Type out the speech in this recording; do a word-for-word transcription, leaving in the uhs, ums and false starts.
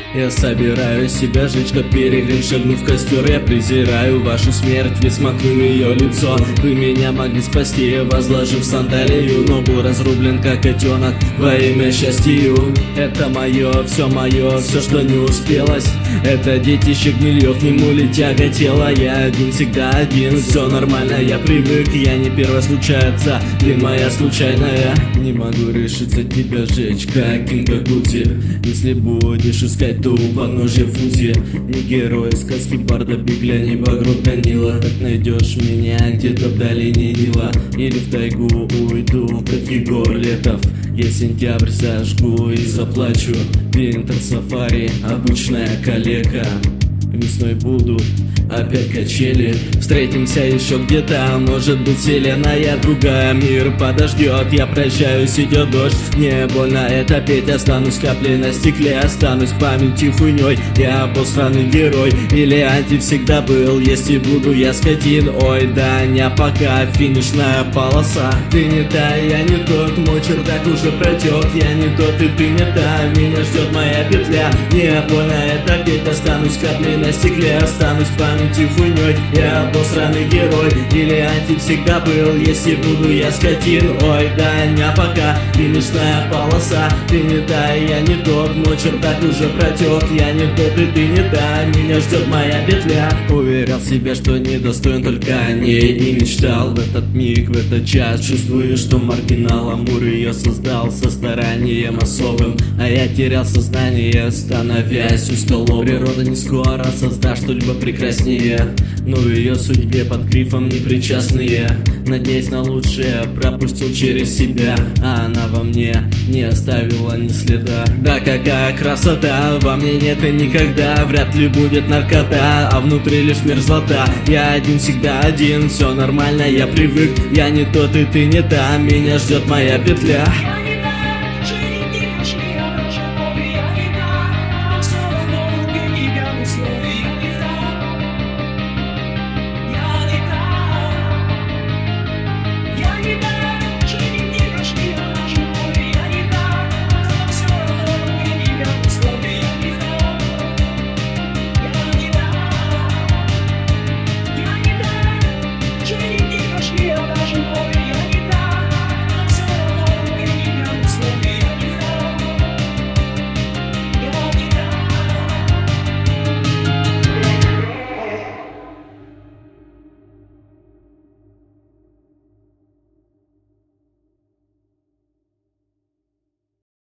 Я собираю себя жечь, как перегрин, шагнув в костер. Я презираю вашу смерть, ведь смотрю в ее лицо. Вы меня могли спасти, возложив сандалию, но был разрублен, как котенок, во имя счастью. Это мое, все мое, все, что не успелось. Это детище гнилье, к нему ли тяготело. Я один, всегда один, все нормально, я привык. Я не первая случается, ты моя случайная. Не могу решиться тебя жечь, как Кингакути. Если будешь искать, то у подножья Фудзи. Не герой сказки Барда Бигля, не багрот Данила. Так найдешь меня где-то в долине Нила, или в тайгу уйду, как Егор Летов. Я сентябрь зажгу и заплачу. Винтер сафари, обычная калека. Весной будут опять качели. Встретимся еще где-то, может быть вселенная другая. Мир подождет, я прощаюсь, идет дождь. Не больно это петь, останусь каплей на стекле. Останусь в памяти хуйней, я обосранный герой. Или анти всегда был, есть и буду я скотин. Ой, да не пока, финишная полоса. Ты не та, я не тот, мой чердак уже протек. Я не тот и ты не та, меня ждет моя петля. Не больно это петь, останусь каплей на стекле. Останусь в памяти хуйней, я обосранный герой. Или анти всегда был, если буду я скотин. Ой, да не пока, финишная полоса. Ты не та, я не тот, мой чердак уже протек. Я не тот и ты не та, меня ждет моя петля. Уверял себя, что недостоин только о ней, и мечтал в этот миг, в этот час. Чувствую, что маргинал, Амур ее создал со старанием особым. А я терял сознание, становясь усталом. Природа не скоро создаст что-либо прекраснее, но в ее судьбе под грифом непричастные. Надеясь на лучшее, пропустил через себя, а она во мне не оставила ни следа. Да какая красота, во мне нет и никогда. Вряд ли будет наркота, а внутри лишь мерзлота. Я один, всегда один, все нормально, я привык. Я не тот и ты не та, меня ждет моя петля.